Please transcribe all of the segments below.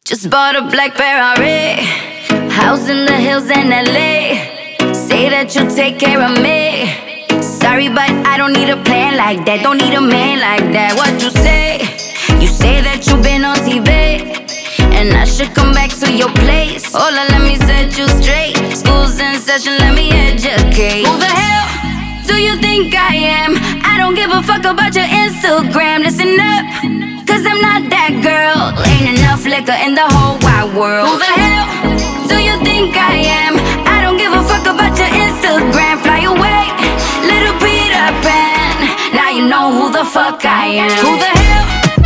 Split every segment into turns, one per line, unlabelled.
Just bought a black Ferrari, house in the hills in LA. Say that you'll take care of me. Sorry, but I don't need a plan like that. Don't need a man like that. What you say? You say that you've been on TV, and I should come back to your place. Hola, let me set you straight. School's in session, let me educate. Who the hell do you think I am? I don't give a fuck about your Instagram. Listen up, cause I'm not that girl. Ain't enough liquor in the whole wide world. Who the hell do you think I am? I don't give a fuck about your Instagram. Fly away, little Peter Pan. Now you know who the fuck I am. Who the hell?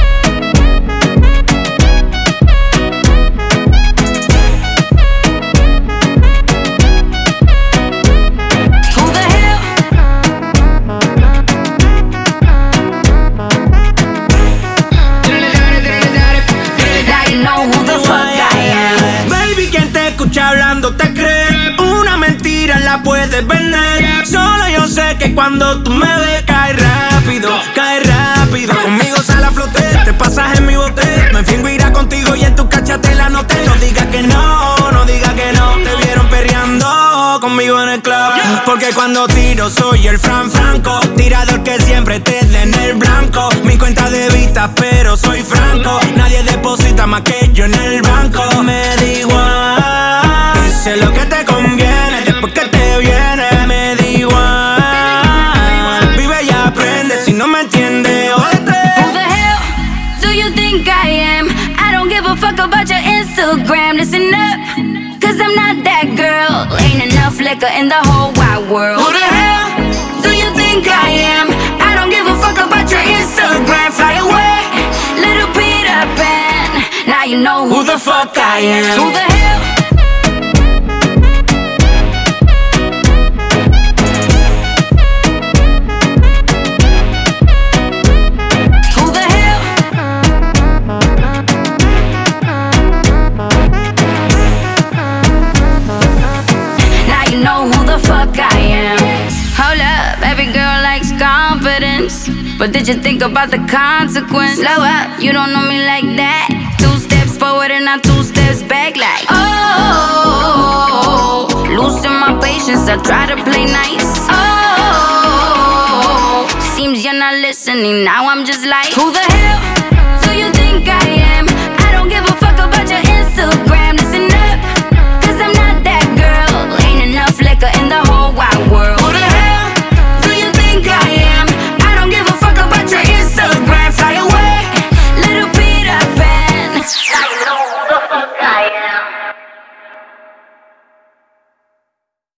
Hablando te crees, una mentira la puedes vender. Solo yo sé que cuando tú me ves cae rápido, cae rápido. Conmigo sale a flote, te pasas en mi bote. Me fingo irá contigo y en tu cachate la noté. No digas que no, no digas que no. Te vieron perreando conmigo en el club. Porque cuando tiro soy el Franco, tirador que siempre te dé en el blanco. Mi cuenta de vista pero soy franco. Nadie deposita más que yo en el banco. Me da igual, sé lo que te conviene, después que te viene, me da igual. Vive y aprende, si no me entiendes, jódete.
Who the hell do you think I am? I don't give a fuck about your Instagram. Listen up, cause I'm not that girl. Ain't enough liquor in the whole wide world. Who the hell do you think I am? I don't give a fuck about your Instagram. Fly away, little Peter Pan. Now you know who the fuck I am. Who the hell? But did you think about the consequence? Slow up, you don't know me like that. 2 steps forward and not 2 steps back like oh, losing my patience, I try to play nice. Oh, seems you're not listening, now I'm just like who the